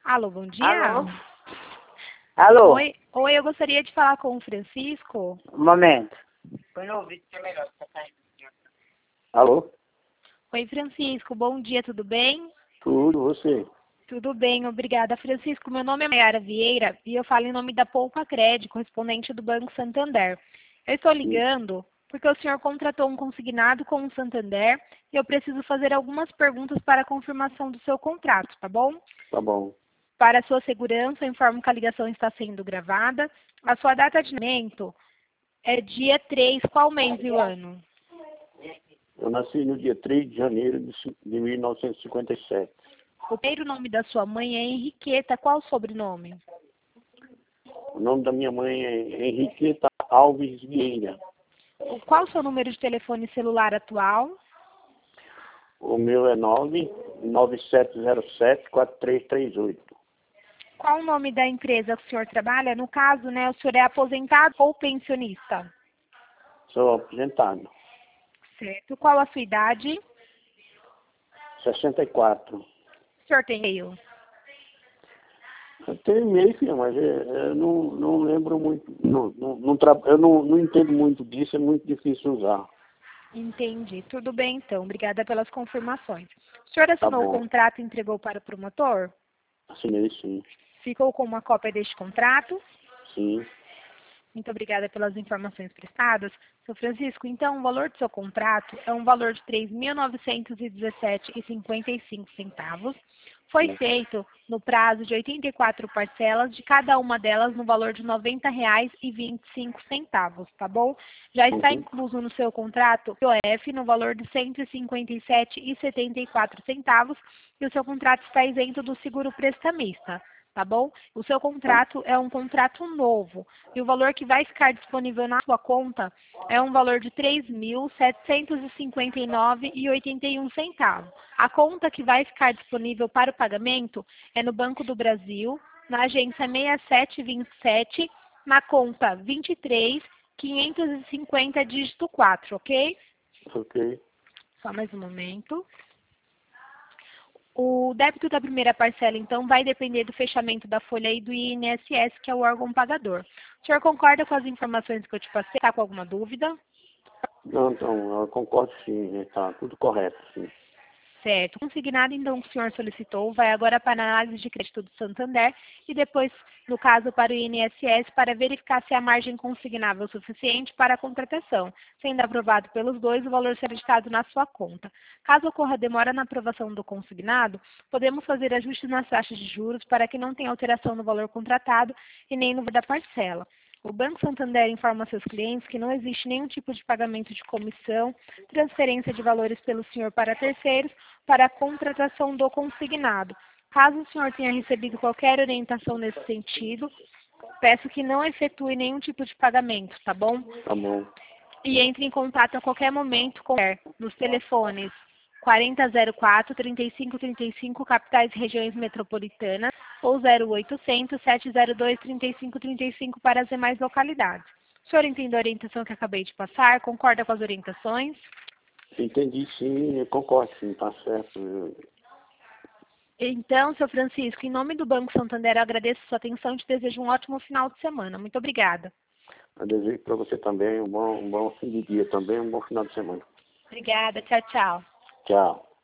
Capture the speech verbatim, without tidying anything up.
Alô, bom dia. Alô? Alô? Oi, oi, eu gostaria de falar com o Francisco. Um momento. Põe no ouvido que é melhor. Alô? Oi, Francisco, bom dia, tudo bem? Tudo, você? Tudo bem, obrigada. Francisco, meu nome é Mayara Vieira e eu falo em nome da Poupa Cred, correspondente do Banco Santander. Eu estou ligando porque o senhor contratou um consignado com o Santander e eu preciso fazer algumas perguntas para a confirmação do seu contrato, tá bom? Tá bom. Para a sua segurança, eu informo que a ligação está sendo gravada. A sua data de nascimento é dia três, qual mês e o ano? Eu nasci no dia três de janeiro de ci- de mil novecentos e cinquenta e sete. O primeiro nome da sua mãe é Henriqueta, qual o sobrenome? O nome da minha mãe é Henriqueta Alves Vieira. O- Qual o seu número de telefone celular atual? O meu é nove nove sete zero sete quatro três três oito. Qual o nome da empresa que o senhor trabalha? No caso, né, o senhor é aposentado ou pensionista? Sou aposentado. Certo. Qual a sua idade? sessenta e quatro. O senhor tem e-mail? Eu tenho e-mail, filha, mas é, eu não, não lembro muito. Não, não, não tra... Eu não, não entendo muito disso, é muito difícil usar. Entendi. Tudo bem, então. Obrigada pelas confirmações. O senhor Tá assinou o bom. contrato e entregou para o promotor? Assinei sim. Ficou com uma cópia deste contrato? Sim. Muito obrigada pelas informações prestadas. Seu Francisco, então, o valor do seu contrato é um valor de três mil novecentos e dezessete reais e cinquenta e cinco centavos. Foi Sim. feito no prazo de oitenta e quatro parcelas, de cada uma delas no valor de noventa reais e vinte e cinco centavos, tá bom? Já está Uhum. incluso no seu contrato o F no valor de cento e cinquenta e sete reais e setenta e quatro centavos e o seu contrato está isento do seguro prestamista. Tá bom? O seu contrato é um contrato novo e o valor que vai ficar disponível na sua conta é um valor de três mil setecentos e cinquenta e nove reais e oitenta e um centavos. A conta que vai ficar disponível para o pagamento é no Banco do Brasil, na agência seis sete dois sete, na conta vinte e três quinhentos e cinquenta dígito quatro, ok? Ok. Só mais um momento. O débito da primeira parcela, então, vai depender do fechamento da folha e do I N S S, que é o órgão pagador. O senhor concorda com as informações que eu te passei? Está com alguma dúvida? Não, então, eu concordo sim, está tudo correto, sim. Certo. O consignado, então, que o senhor solicitou, vai agora para a análise de crédito do Santander e depois, no caso, para o I N S S, para verificar se a margem consignável é suficiente para a contratação. Sendo aprovado pelos dois, o valor será editado na sua conta. Caso ocorra demora na aprovação do consignado, podemos fazer ajustes nas taxas de juros para que não tenha alteração no valor contratado e nem no valor da parcela. O Banco Santander informa seus clientes que não existe nenhum tipo de pagamento de comissão, transferência de valores pelo senhor para terceiros, para a contratação do consignado. Caso o senhor tenha recebido qualquer orientação nesse sentido, peço que não efetue nenhum tipo de pagamento, tá bom? Tá bom. E entre em contato a qualquer momento com nos telefones quarenta zero quatro, trinta e cinco trinta e cinco, capitais e regiões metropolitanas, ou zero oitocentos, sete zero dois, trinta e cinco trinta e cinco para as demais localidades. O senhor entendeu a orientação que acabei de passar? Concorda com as orientações? Entendi sim, eu concordo sim, tá certo. Eu, Então, seu Francisco, em nome do Banco Santander, eu agradeço a sua atenção e te desejo um ótimo final de semana. Muito obrigada. eu desejo para você também um bom, um bom fim de dia também, um bom final de semana. Obrigada. Tchau, tchau. Tchau.